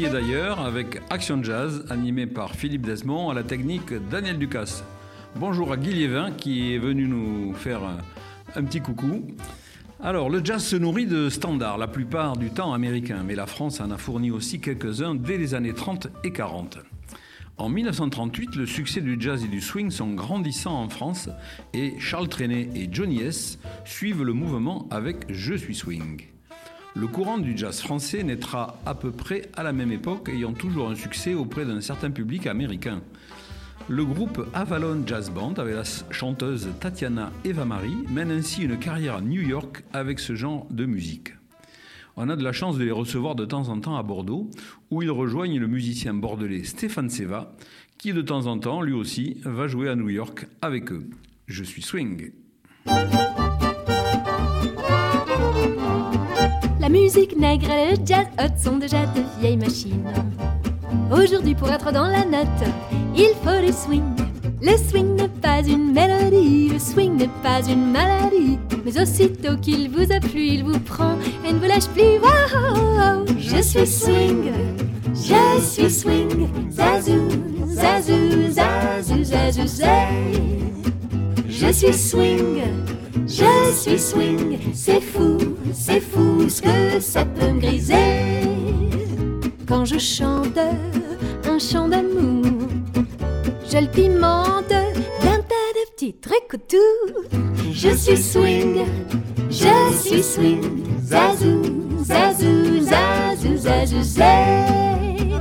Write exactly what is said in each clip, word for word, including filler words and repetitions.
d'ici et d'ailleurs avec Action Jazz, animé par Philippe Desmond, à la technique Daniel Ducasse. Bonjour à Guy Liévin qui est venu nous faire un petit coucou. Alors, le jazz se nourrit de standards, la plupart du temps américains, mais la France en a fourni aussi quelques-uns dès les années trente et quarante. En dix-neuf cent trente-huit, le succès du jazz et du swing sont grandissants en France et Charles Trenet et Johnny S suivent le mouvement avec Je suis swing. Le courant du jazz français naîtra à peu près à la même époque, ayant toujours un succès auprès d'un certain public américain. Le groupe Avalon Jazz Band, avec la chanteuse Tatiana Eva-Marie, mène ainsi une carrière à New York avec ce genre de musique. On a de la chance de les recevoir de temps en temps à Bordeaux, où ils rejoignent le musicien bordelais Stéphane Seva, qui de temps en temps, lui aussi, va jouer à New York avec eux. Je suis swing. La musique nègre et le jazz hot sont déjà de vieilles machines. Aujourd'hui, pour être dans la note, il faut du swing. Le swing n'est pas une mélodie, le swing n'est pas une maladie. Mais aussitôt qu'il vous a plu, il vous prend et ne vous lâche plus. Wow, je suis swing, je suis swing. Zazou, zazou, zazou, zazou, zazou. Je suis swing, je suis swing. C'est fou, c'est fou ce que ça peut me griser. Quand je chante un chant d'amour, je le pimente d'un tas de petits trucs autour. Je suis swing, je suis swing. Zazou, zazou, zazou, zazou, zazou.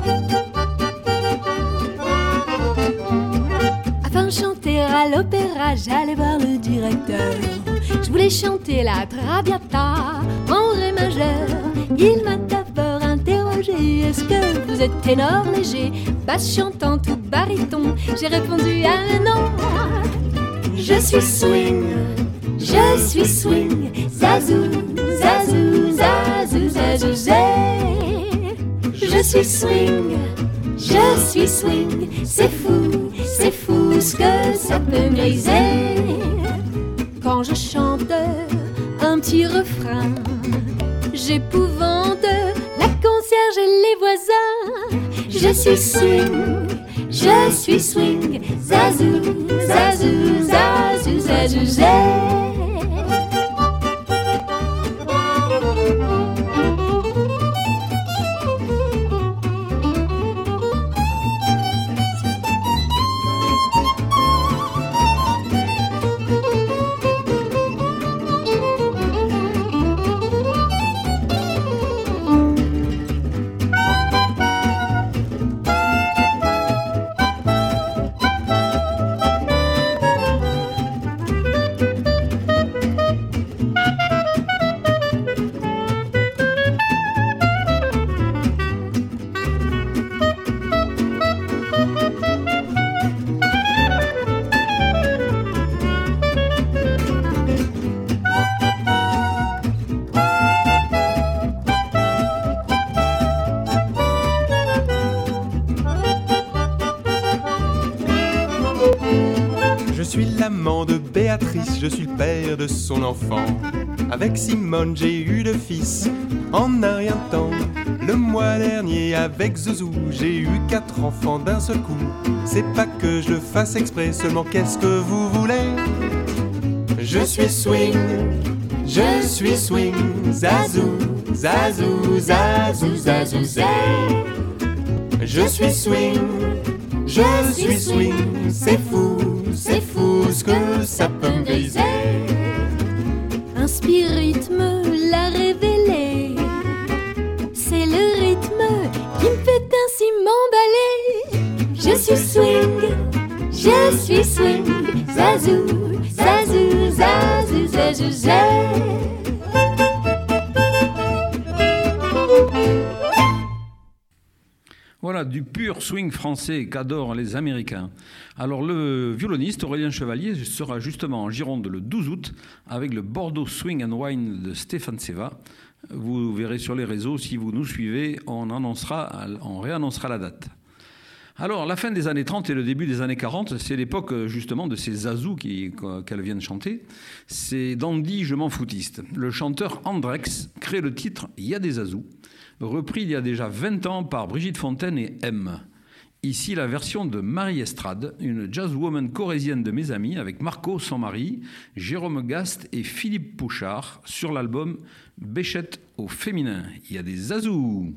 Afin de chanter à l'opéra, j'allais voir le directeur. Je voulais chanter la Traviata en ré majeur. Il m'a d'abord interrogé: est-ce que vous êtes ténor léger, basse chantante ou baryton? J'ai répondu: ah non, je suis swing, je suis swing. Zazou, zazou, zazou, zazou, zazou. Je suis swing, je suis swing. C'est fou, c'est fou ce que ça peut me griser. Quand je chante un petit refrain, j'épouvante la concierge et les voisins. Je suis swing, je suis swing. Zazou, zazou, zazou, zazou, zazou. Je suis le père de son enfant. Avec Simone j'ai eu deux fils en un rien de temps. Le mois dernier avec Zouzou j'ai eu quatre enfants d'un seul coup. C'est pas que je le fasse exprès, seulement qu'est-ce que vous voulez? Je suis swing, je suis swing. Zazou, zazou, zazou, zazou, zazou. Je suis swing, je suis swing. C'est fou, c'est fou ce que ça peut me griser. Un spirit-rythme l'a révélé. C'est le rythme qui me fait ainsi m'emballer. Je suis swing, je suis swing. Zazou, zazou, zazou, zazou, zazou. Voilà, du pur swing français qu'adorent les Américains. Alors, le violoniste Aurélien Chevalier sera justement en Gironde le douze août avec le Bordeaux Swing and Wine de Stéphane Seva. Vous verrez sur les réseaux, si vous nous suivez, on, annoncera, on réannoncera la date. Alors, la fin des années trente et le début des années quarante, c'est l'époque justement de ces zazous qui, qu'elle vient de chanter. C'est Dandy, je m'en foutiste. Le chanteur Andrex crée le titre « Y a des zazous », repris il y a déjà vingt ans par Brigitte Fontaine et M. Ici, la version de Marie Estrade, une jazzwoman corrézienne de mes amis, avec Marco, son mari, Jérôme Gast et Philippe Pouchard, sur l'album Béchette au féminin. Il y a des zazous.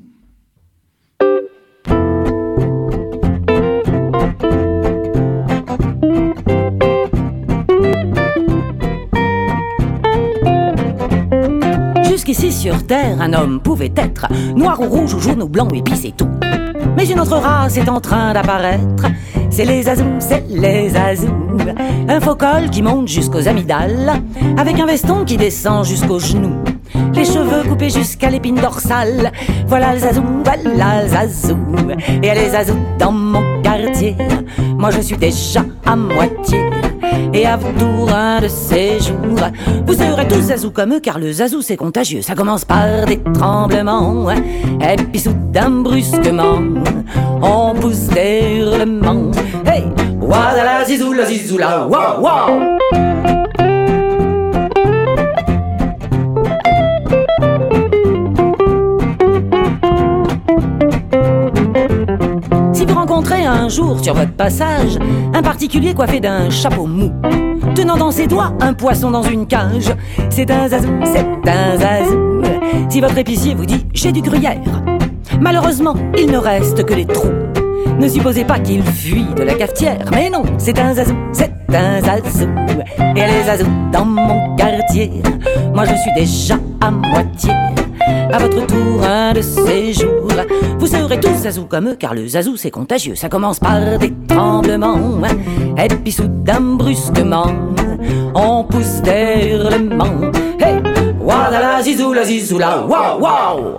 Jusqu'ici sur Terre, un homme pouvait être noir ou rouge ou jaune ou blanc et puis c'est tout. Mais une autre race est en train d'apparaître. C'est les azous, c'est les azous. Un faux col qui monte jusqu'aux amygdales, avec un veston qui descend jusqu'aux genoux. Les cheveux coupés jusqu'à l'épine dorsale. Voilà le zazou, voilà le zazou. Et elle les azous dans mon quartier. Moi je suis déjà à moitié. Et à votre tour un de ces jours, vous serez tous zazou comme eux, car le zazou c'est contagieux. Ça commence par des tremblements, et puis soudain brusquement on pousse des hurlements. Hey, ouah la zizou, la zizou la wow wow. Si vous rencontrez un jour sur votre passage un particulier coiffé d'un chapeau mou, tenant dans ses doigts un poisson dans une cage, c'est un zazou, c'est un zazou. Si votre épicier vous dit j'ai du gruyère, malheureusement il ne reste que les trous. Ne supposez pas qu'il fuit de la cafetière, mais non, c'est un zazou, c'est un zazou. Et les zazous dans mon quartier, moi je suis déjà à moitié. À votre tour un de ces jours, vous serez tous zazou comme eux, car le zazou c'est contagieux. Ça commence par des tremblements, et puis soudain brusquement on pousse des hurlements. Hey, ouah la zizou, la zizou la wow wow.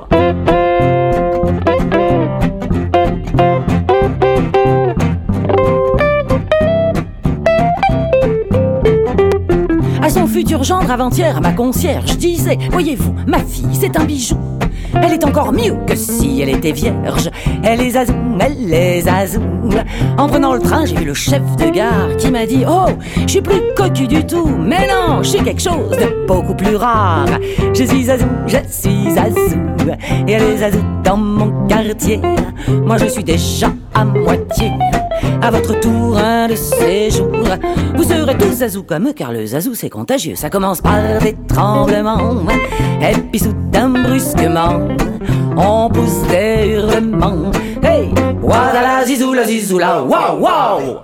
À son futur gendre avant-hier, ma concierge disait: voyez-vous, ma fille, c'est un bijou. Elle est encore mieux que si elle était vierge. Elle est zazou, elle est zazou. En prenant le train, j'ai vu le chef de gare qui m'a dit: oh, je suis plus cocu du tout. Mais non, je suis quelque chose de beaucoup plus rare. Je suis zazou, je suis zazou. Et elle est zazou dans mon quartier. Moi je suis déjà à moitié. À votre tour un de ces jours, vous serez tous zazou comme eux, car le zazou c'est contagieux. Ça commence par des tremblements, et puis soudain brusquement on pousse des hurlements. Hey, ouah la zizou, la zizou la wow wow.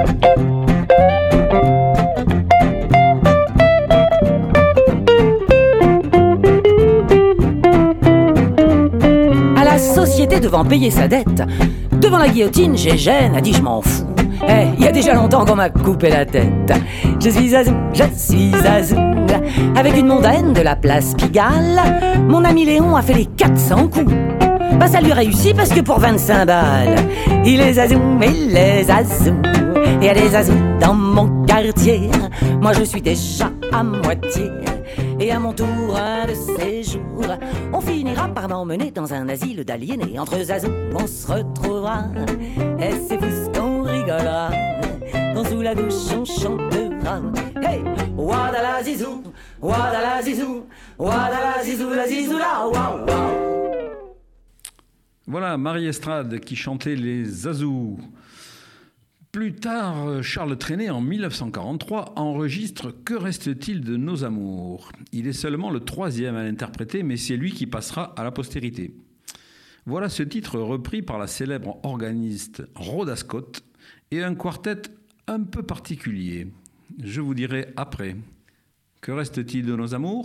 À la société devant payer sa dette, devant la guillotine, Gégène a dit: je m'en fous. Eh, hey, il y a déjà longtemps qu'on m'a coupé la tête. Je suis zazou, je suis zazou. Avec une mondaine de la place Pigalle, mon ami Léon a fait les quatre cents coups. Bah ça lui réussit parce que pour vingt-cinq balles, il est zazou, mais il est zazou. Et elle est zazou dans mon quartier. Moi je suis déjà à moitié. Et à mon tour un de ces jours, on finira par m'emmener dans un asile d'aliénés. Entre zazou on se retrouvera, et c'est fou ce qu'on rigolera. Quand sous la douche on chantera: hey, ouada la zizou, ouada la zizou, ouada la zizou, la zizou la wow wow. Voilà Marie Estrade qui chantait les zazous. Plus tard, Charles Trenet, en mille neuf cent quarante-trois, enregistre « Que reste-t-il de nos amours ?» Il est seulement le troisième à l'interpréter, mais c'est lui qui passera à la postérité. Voilà ce titre repris par la célèbre organiste Rhoda Scott et un quartet un peu particulier. Je vous dirai après. Que reste-t-il de nos amours ?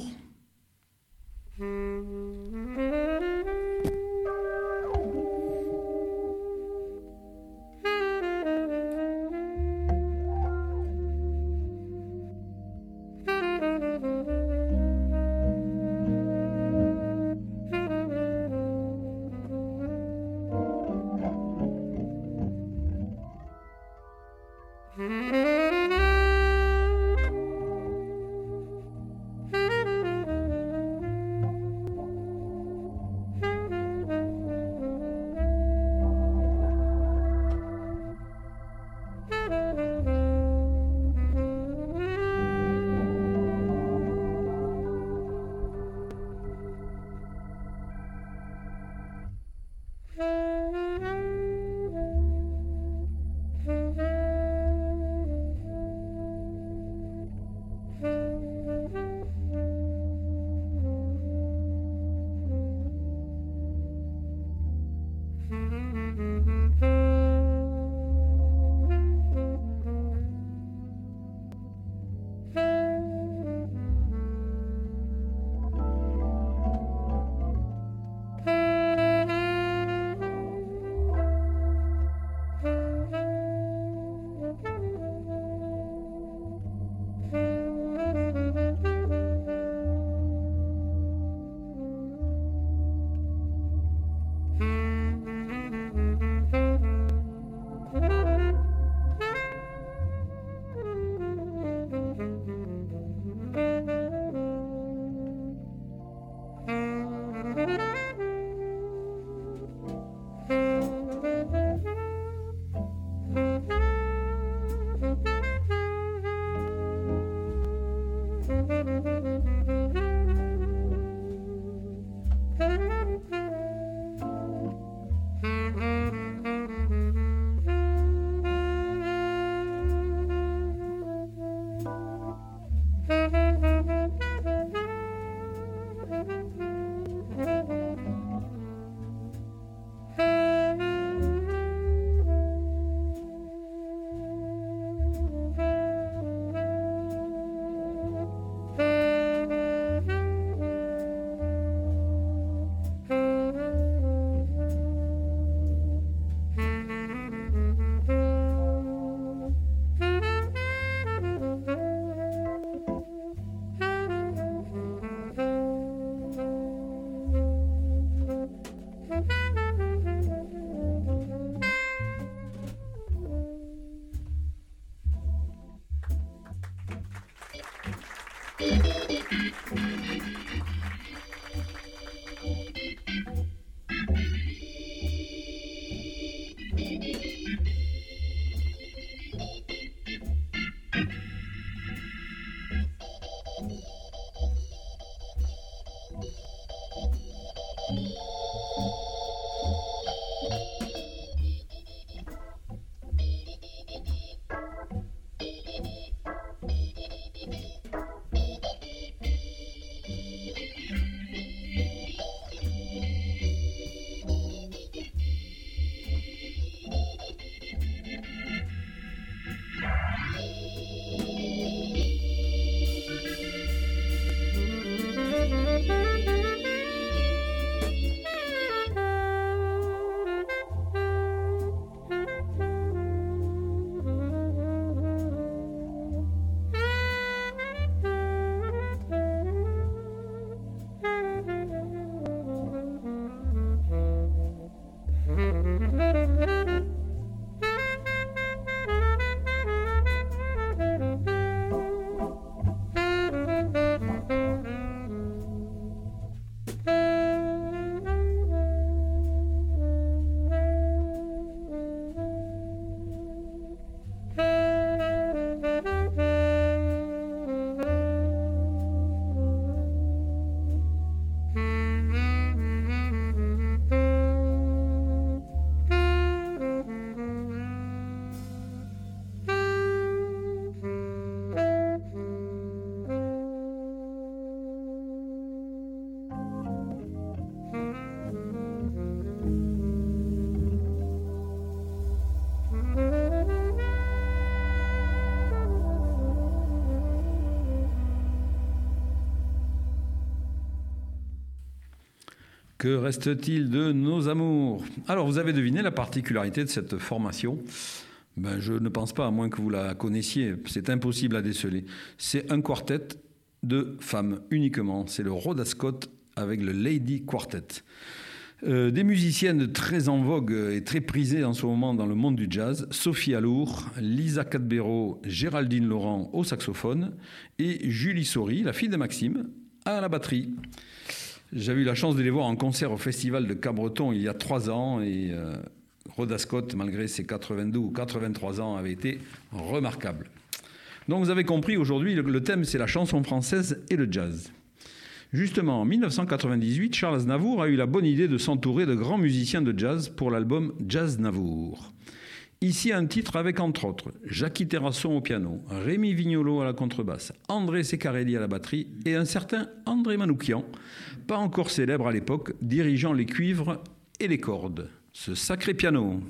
Que reste-t-il de nos amours? Alors, vous avez deviné la particularité de cette formation. Ben, je ne pense pas, à moins que vous la connaissiez. C'est impossible à déceler. C'est un quartet de femmes uniquement. C'est le Rhoda Scott avec le Lady Quartet. Euh, des musiciennes très en vogue et très prisées en ce moment dans le monde du jazz. Sophie Alour, Lisa Cadbero, Géraldine Laurent au saxophone et Julie Saury, la fille de Maxime, à la batterie. J'avais eu la chance de les voir en concert au Festival de Cabreton il y a trois ans et euh, Rhoda Scott, malgré ses quatre-vingt-deux ou quatre-vingt-trois ans, avait été remarquable. Donc vous avez compris, aujourd'hui, le, le thème c'est la chanson française et le jazz. Justement, en dix-neuf cent quatre-vingt-dix-huit, Charles Aznavour a eu la bonne idée de s'entourer de grands musiciens de jazz pour l'album Jazz Navour. Ici un titre avec entre autres Jackie Terrasson au piano, Rémi Vignolo à la contrebasse, André Ceccarelli à la batterie et un certain André Manoukian, pas encore célèbre à l'époque, dirigeant les cuivres et les cordes. Ce sacré piano.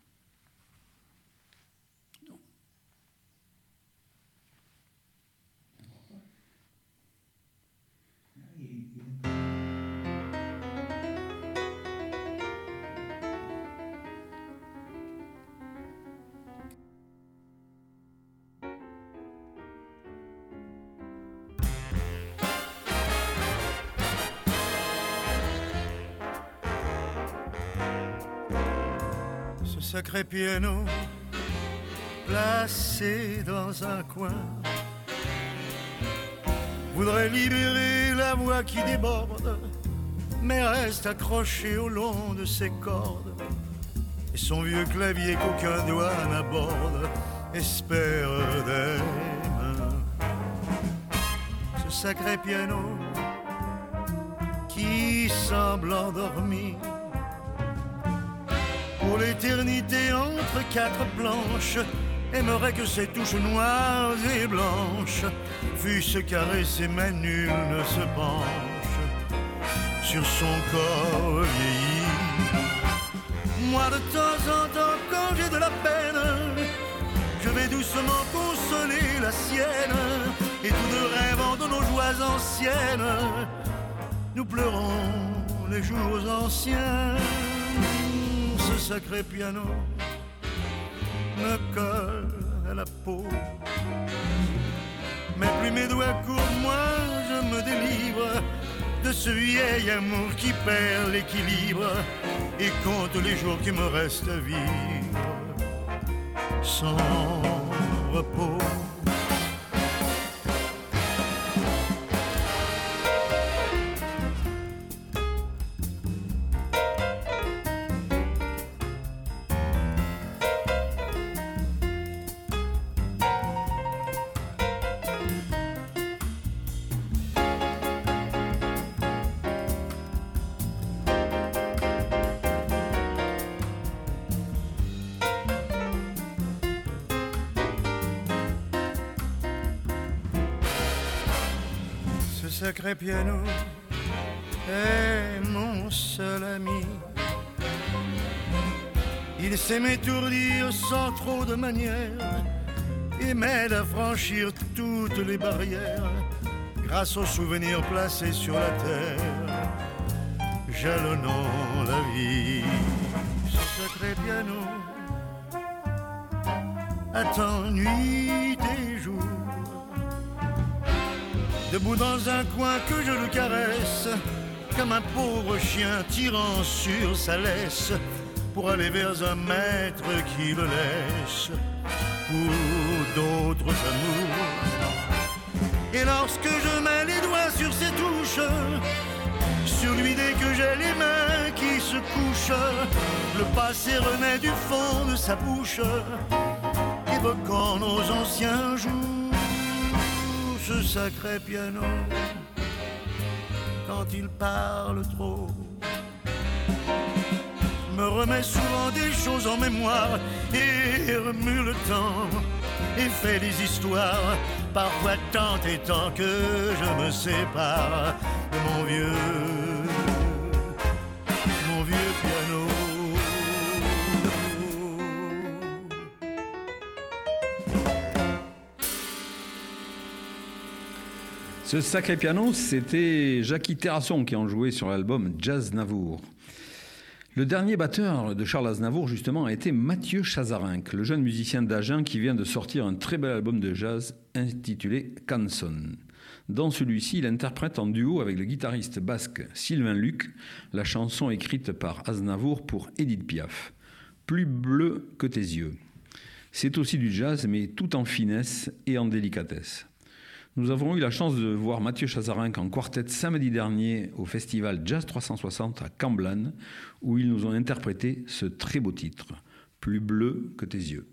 Sacré piano placé dans un coin voudrait libérer la voix qui déborde, mais reste accroché au long de ses cordes. Et son vieux clavier qu'aucun doigt n'aborde espère des mains. ce sacré piano qui semble endormi pour l'éternité entre quatre planches, aimerait que ses touches noires et blanches fussent caressées, mais nul ne se penche sur son corps vieilli. Moi de temps en temps, quand j'ai de la peine, je vais doucement consoler la sienne, et tous deux rêvant de nos joies anciennes, nous pleurons les jours anciens. Ce sacré piano me colle à la peau, mais plus mes doigts courent, moi je me délivre de ce vieil amour qui perd l'équilibre et compte les jours qui me restent à vivre sans repos. Ce sacré piano est mon seul ami. Il sait m'étourdir sans trop de manières et m'aide à franchir toutes les barrières grâce aux souvenirs placés sur la terre, jalonnant la vie. Ce sacré piano attend nuit et jour, debout dans un coin que je le caresse, comme un pauvre chien tirant sur sa laisse, pour aller vers un maître qui le laisse pour d'autres amours. Et lorsque je mets les doigts sur ses touches, sur lui dès que j'ai les mains qui se couchent, le passé renaît du fond de sa bouche, évoquant nos anciens jours. Ce sacré piano, quand il parle trop, me remet souvent des choses en mémoire et remue le temps et fait des histoires, parfois tant et tant que je me sépare de mon vieux, mon vieux piano. Ce sacré piano, c'était Jackie Terrasson qui en jouait sur l'album Jazz Navour. Le dernier batteur de Charles Aznavour, justement, a été Mathieu Chazarinck, le jeune musicien d'Agen qui vient de sortir un très bel album de jazz intitulé Canson. Dans celui-ci, il interprète en duo avec le guitariste basque Sylvain Luc la chanson écrite par Aznavour pour Édith Piaf, Plus bleu que tes yeux. C'est aussi du jazz, mais tout en finesse et en délicatesse. Nous avons eu la chance de voir Mathieu Chazarinck en quartet samedi dernier au festival Jazz trois cent soixante à Camblanne, où ils nous ont interprété ce très beau titre, Plus bleu que tes yeux.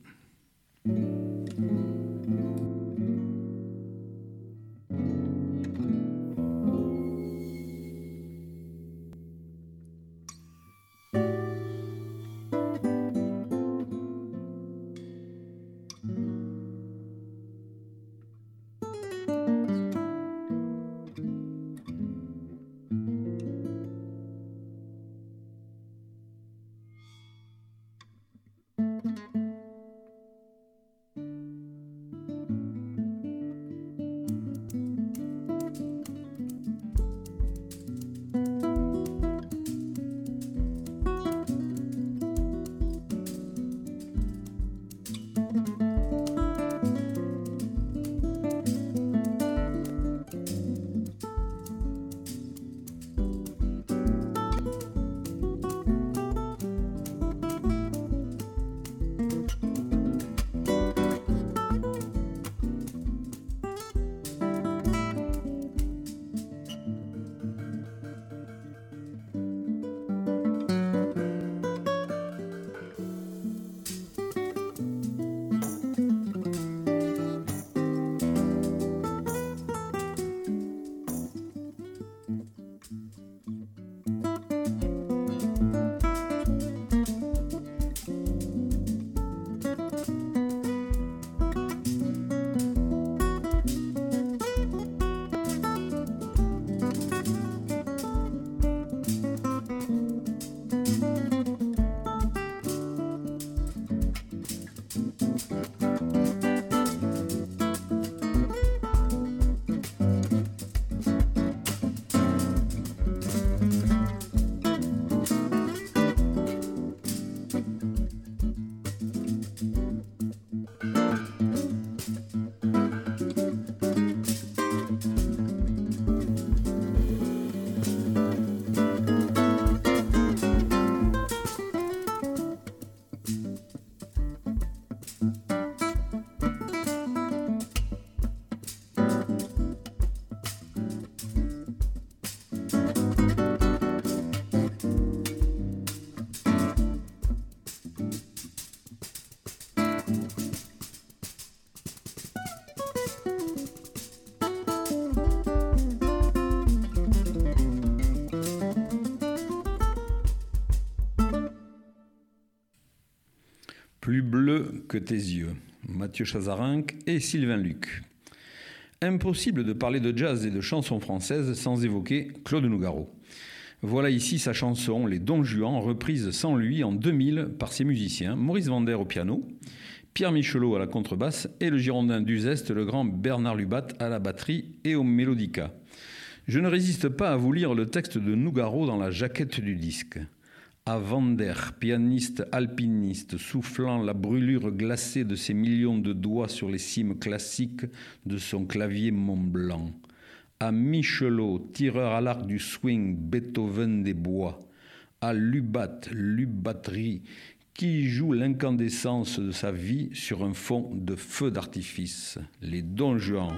plus bleu que tes yeux, Mathieu Chazarinck et Sylvain Luc. Impossible de parler de jazz et de chansons françaises sans évoquer Claude Nougaro. Voilà ici sa chanson Les Don Juan, reprise sans lui en deux mille par ses musiciens, Maurice Vander au piano, Pierre Michelot à la contrebasse et le Girondin d'Uzeste, le grand Bernard Lubat à la batterie et au mélodica. Je ne résiste pas à vous lire le texte de Nougaro dans la jaquette du disque. À Vander, pianiste alpiniste, soufflant la brûlure glacée de ses millions de doigts sur les cimes classiques de son clavier Mont Blanc. À Michelot, tireur à l'arc du swing, Beethoven des bois. À Lubat, Lubatterie, qui joue l'incandescence de sa vie sur un fond de feux d'artifice. Les Don Juan.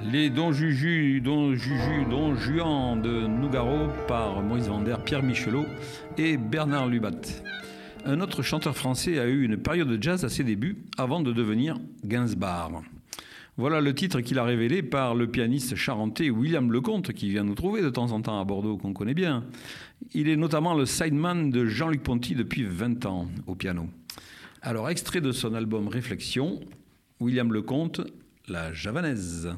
Les Don Juju, Don Juju, Don Juan de Nougaro par Maurice Vander, Pierre Michelot et Bernard Lubat. Un autre chanteur français a eu une période de jazz à ses débuts avant de devenir Gainsbourg. Voilà le titre qu'il a révélé par le pianiste charentais William Lecomte, qui vient nous trouver de temps en temps à Bordeaux, qu'on connaît bien. Il est notamment le sideman de Jean-Luc Ponty depuis vingt ans au piano. Alors, extrait de son album Réflexion, William Lecomte, La Javanaise.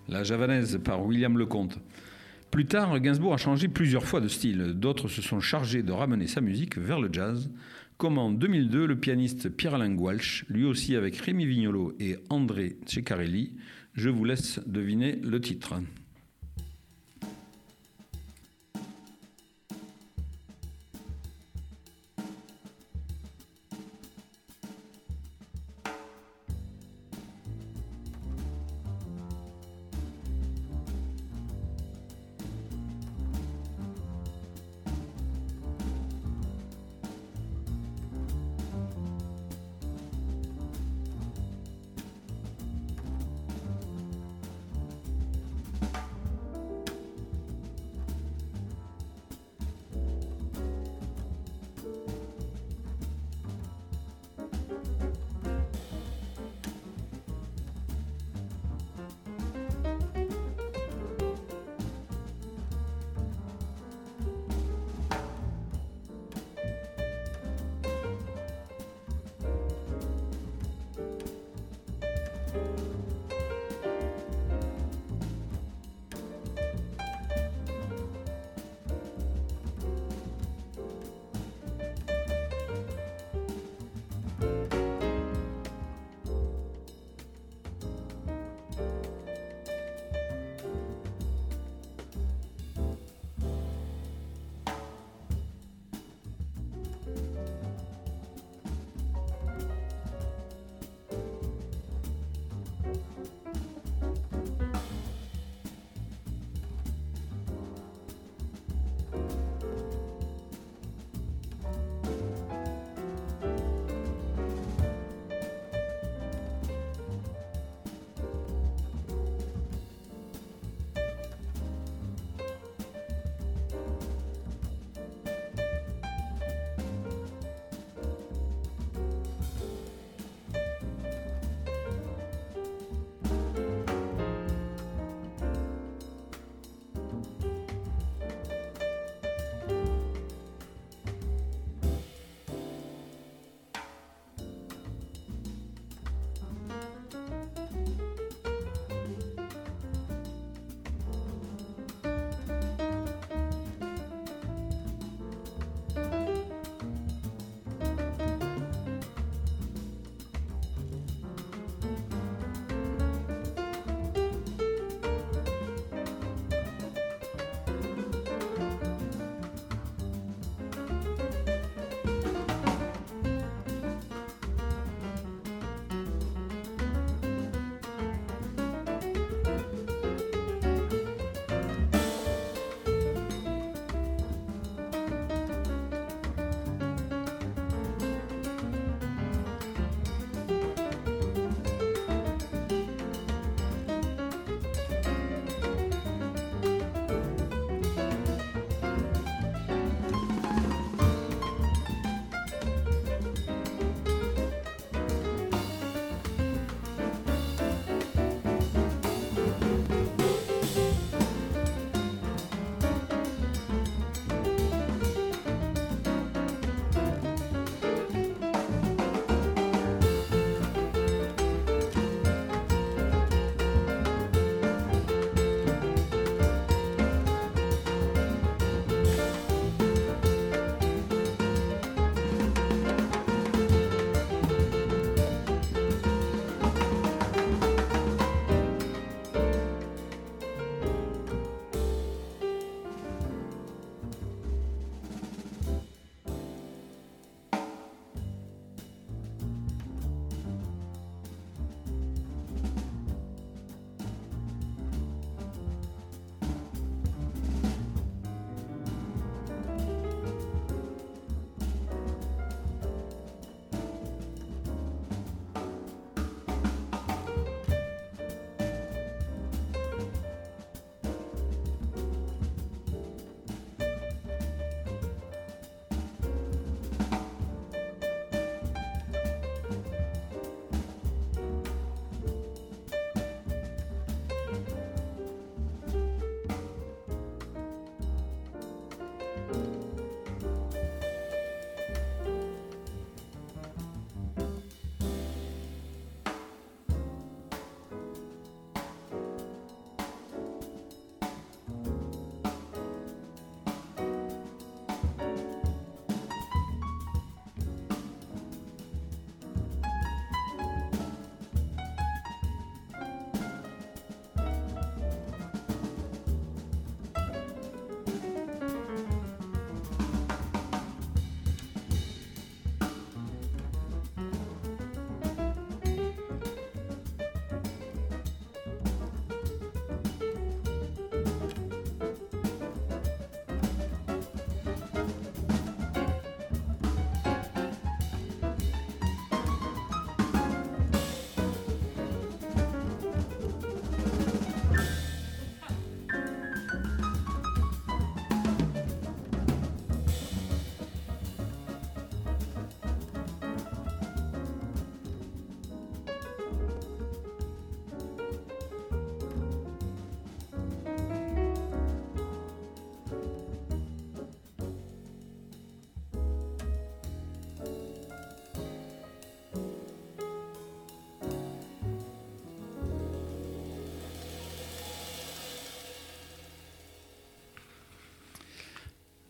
La javanaise par William Lecomte. Plus tard, Gainsbourg a changé plusieurs fois de style. D'autres se sont chargés de ramener sa musique vers le jazz, comme en deux mille deux le pianiste Pierre-Alain Gouache, lui aussi avec Rémi Vignolo et André Ceccarelli. Je vous laisse deviner le titre.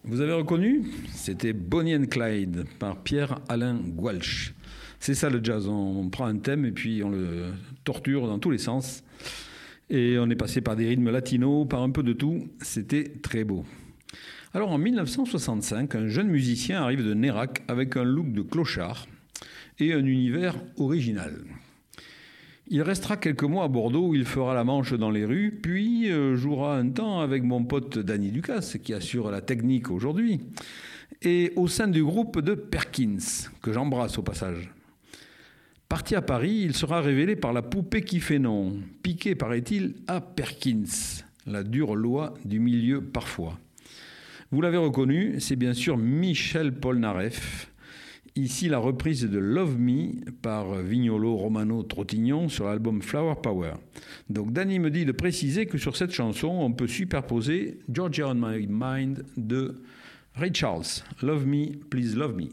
Vous avez reconnu? C'était Bonnie and Clyde par Pierre-Alain Goualch. C'est ça le jazz, on prend un thème et puis on le torture dans tous les sens. Et on est passé par des rythmes latinos, par un peu de tout. C'était très beau. Alors en mille neuf cent soixante-cinq, un jeune musicien arrive de Nérac avec un look de clochard et un univers original. Il restera quelques mois à Bordeaux où il fera la manche dans les rues, puis euh, jouera un temps avec mon pote Danny Ducasse, qui assure la technique aujourd'hui, et au sein du groupe de Perkins, que j'embrasse au passage. Parti à Paris, il sera révélé par la poupée qui fait non, piqué, paraît-il, à Perkins, la dure loi du milieu parfois. Vous l'avez reconnu, c'est bien sûr Michel Polnareff. Ici, la reprise de Love Me par Vignolo Romano Trottignon sur l'album Flower Power. Donc, Danny me dit de préciser que sur cette chanson, on peut superposer Georgia on My Mind de Ray Charles. Love Me, Please Love Me.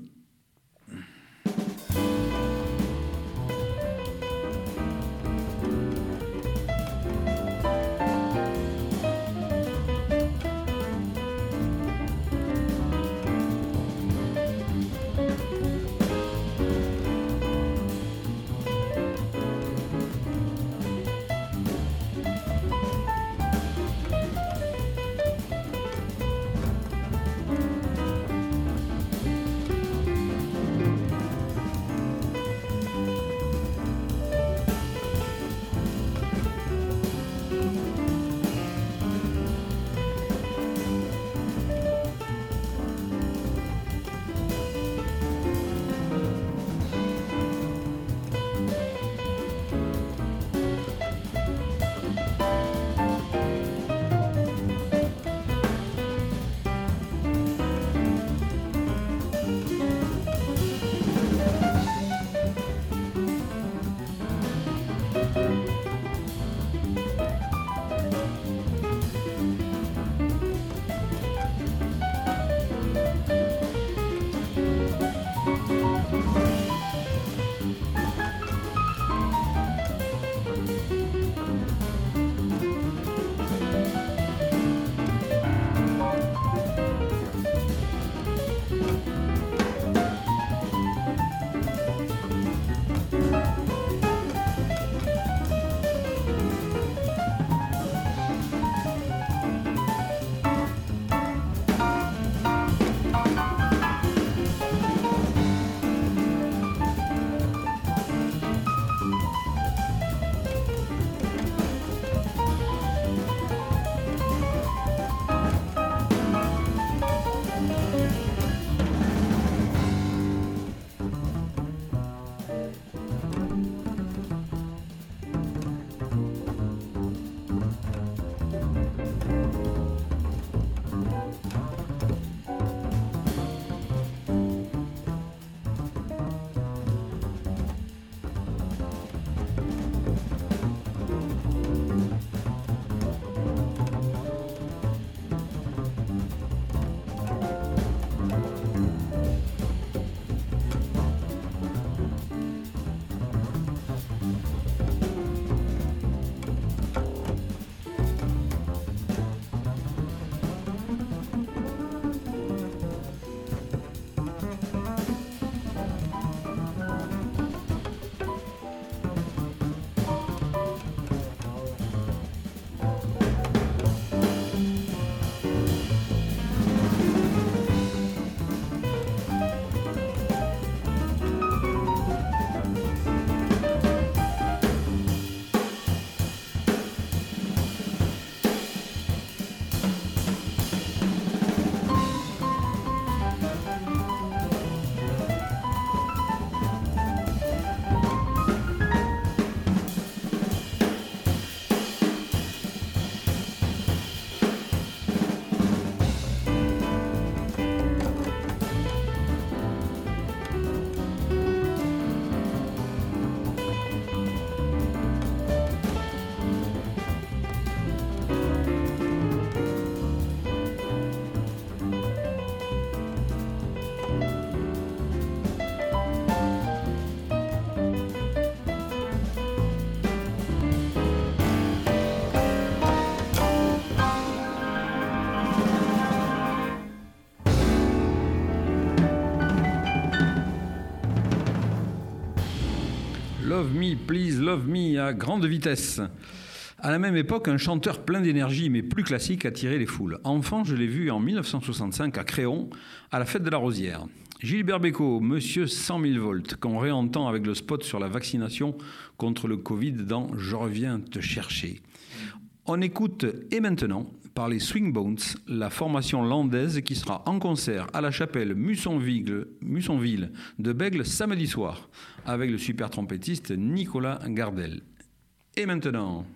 Love Me, Please Love Me à grande vitesse. À la même époque, un chanteur plein d'énergie mais plus classique attirait les foules. Enfant, je l'ai vu en mille neuf cent soixante-cinq à Créon, à la fête de la Rosière. Gilbert Bécaud, Monsieur cent mille volts, qu'on réentend avec le spot sur la vaccination contre le Covid dans Je reviens te chercher. On écoute Et maintenant par les Swing Bones, la formation landaise qui sera en concert à la chapelle Mussonville, Mussonville de Bègle samedi soir avec le super trompettiste Nicolas Gardel. Et maintenant...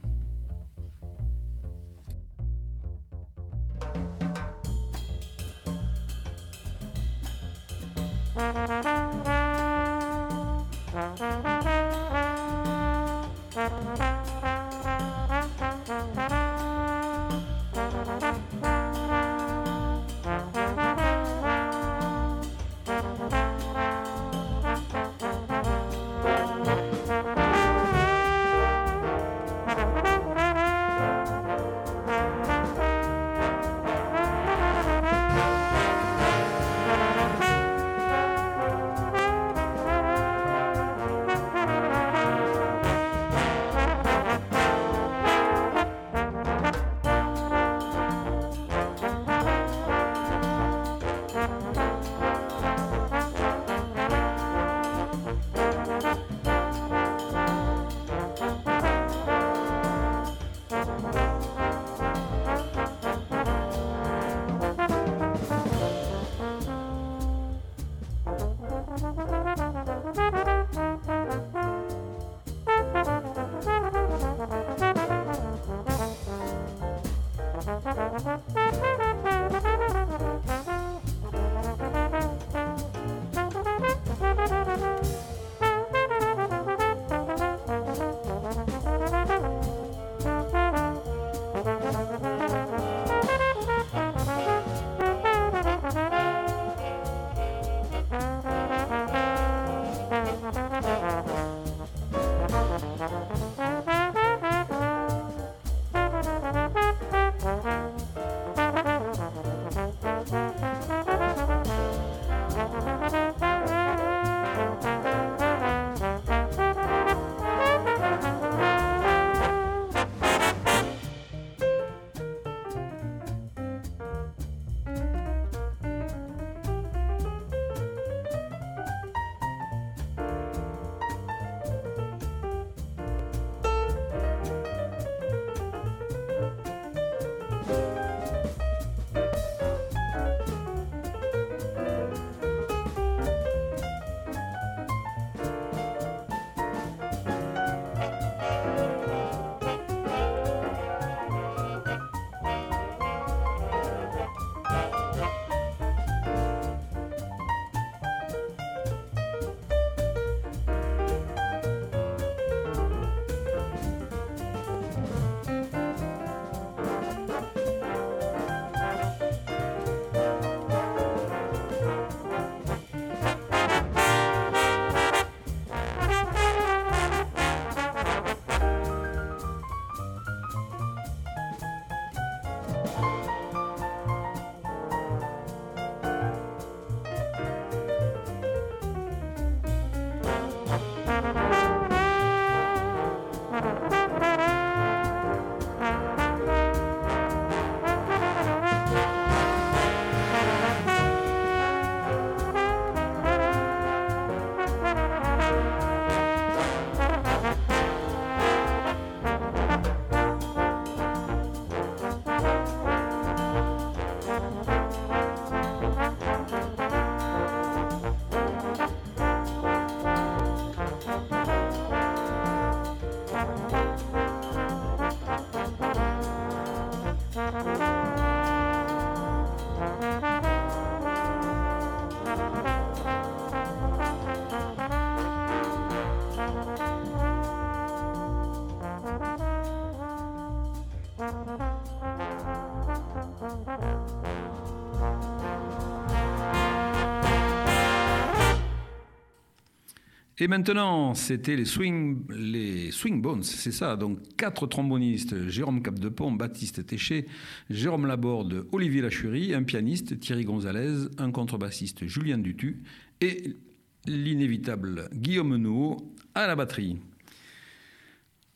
Et maintenant, c'était les Swing, les Swing Bones, c'est ça. Donc, quatre trombonistes, Jérôme Capdepont, Baptiste Téché, Jérôme Laborde, Olivier Lachurie, un pianiste, Thierry Gonzalez, un contrebassiste, Julien Dutu, et l'inévitable Guillaume Nouveau à la batterie.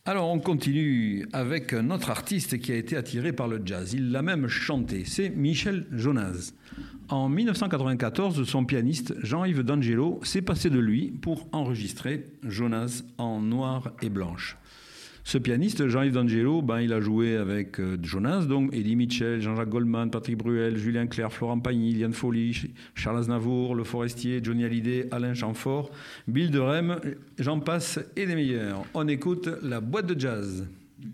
Alors on continue avec un autre artiste qui a été attiré par le jazz. Il l'a même chanté, c'est Michel Jonas. En dix-neuf cent quatre-vingt-quatorze, son pianiste Jean-Yves D'Angelo s'est passé de lui pour enregistrer Jonas en noir et blanche. Ce pianiste, Jean-Yves D'Angelo, ben, il a joué avec euh, Jonas, donc Eddie Mitchell, Jean-Jacques Goldman, Patrick Bruel, Julien Clerc, Florent Pagny, Liane Folly, Charles Aznavour, Le Forestier, Johnny Hallyday, Alain Chamfort, Bill de Rem, j'en passe et des meilleurs. On écoute la boîte de jazz.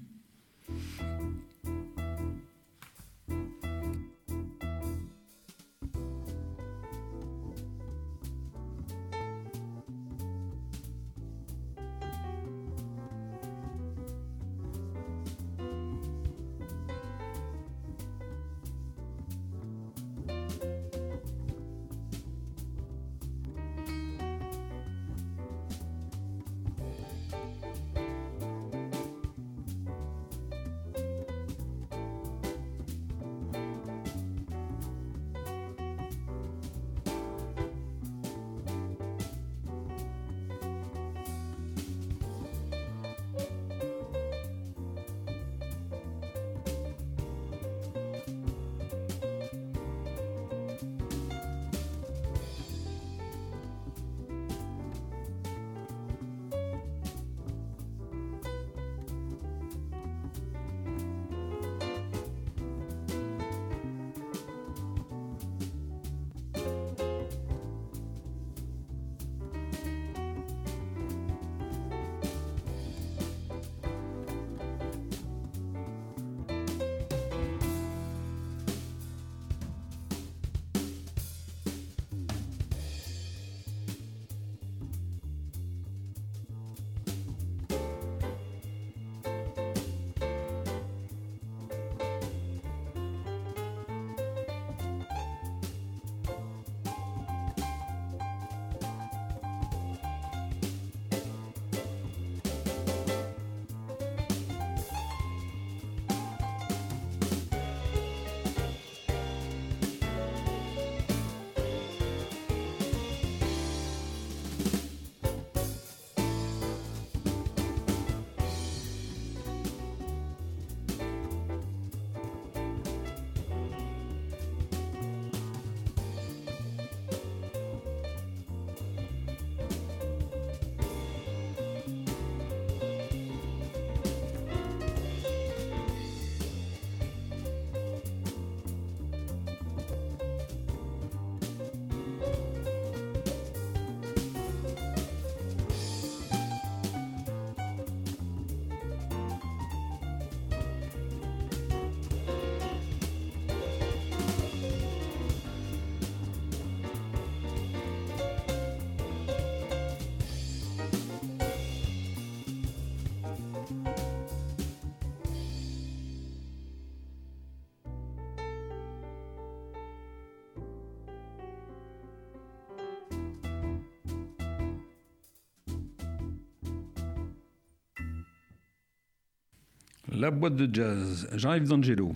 La boîte de jazz, Jean-Yves D'Angelo.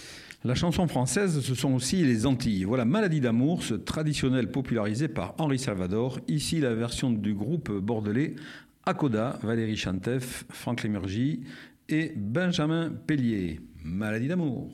La chanson française, ce sont aussi les Antilles. Voilà Maladie d'amour, ce traditionnel popularisé par Henri Salvador. Ici, la version du groupe bordelais Akoda, Valérie Chantef, Franck Lémurgie et Benjamin Pellier. Maladie d'amour.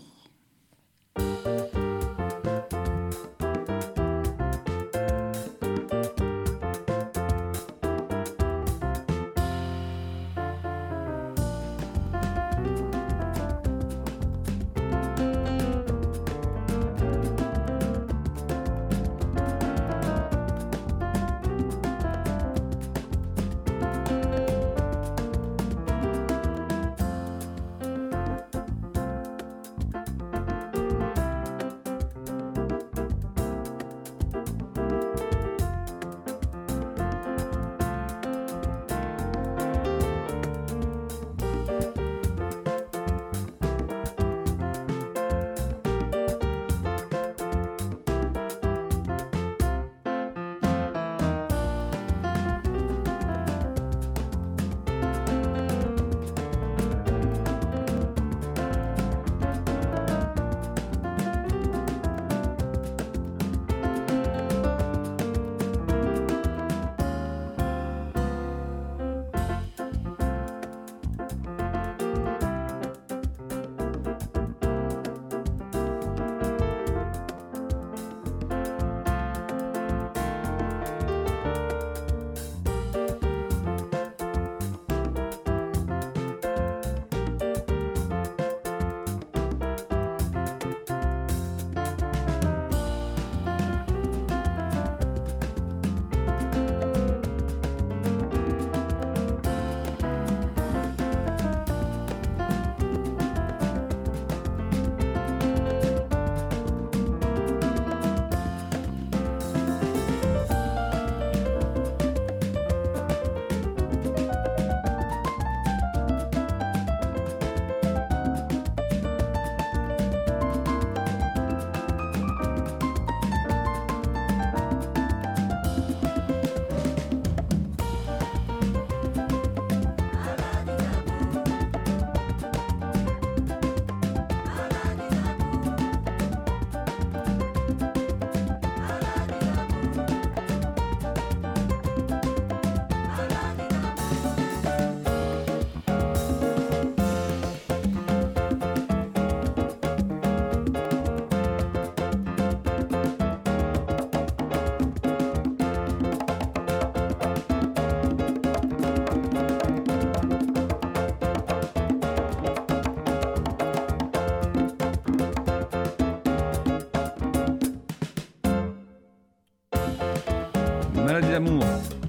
Maladie d'amour.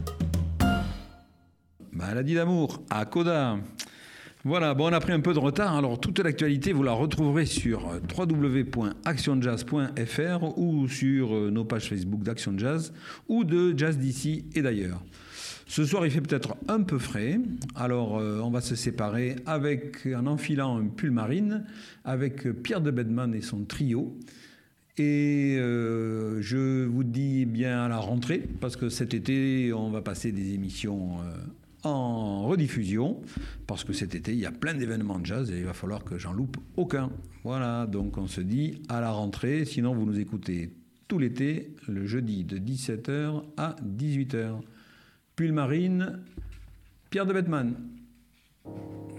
Maladie d'amour à Coda. Voilà, bon, on a pris un peu de retard. Alors, toute l'actualité, vous la retrouverez sur w w w point action jazz point f r ou sur nos pages Facebook d'Action Jazz ou de Jazz d'ici et d'ailleurs. Ce soir, il fait peut-être un peu frais. Alors, euh, on va se séparer avec, en enfilant un pull marine avec Pierre de Bedman et son trio. Et euh, je vous dis bien à la rentrée, parce que cet été, on va passer des émissions euh, en rediffusion, parce que cet été, il y a plein d'événements de jazz et il va falloir que j'en loupe aucun. Voilà, donc on se dit à la rentrée, sinon vous nous écoutez tout l'été, le jeudi de dix-sept heures à dix-huit heures. Pull marine, Pierre de Bedman.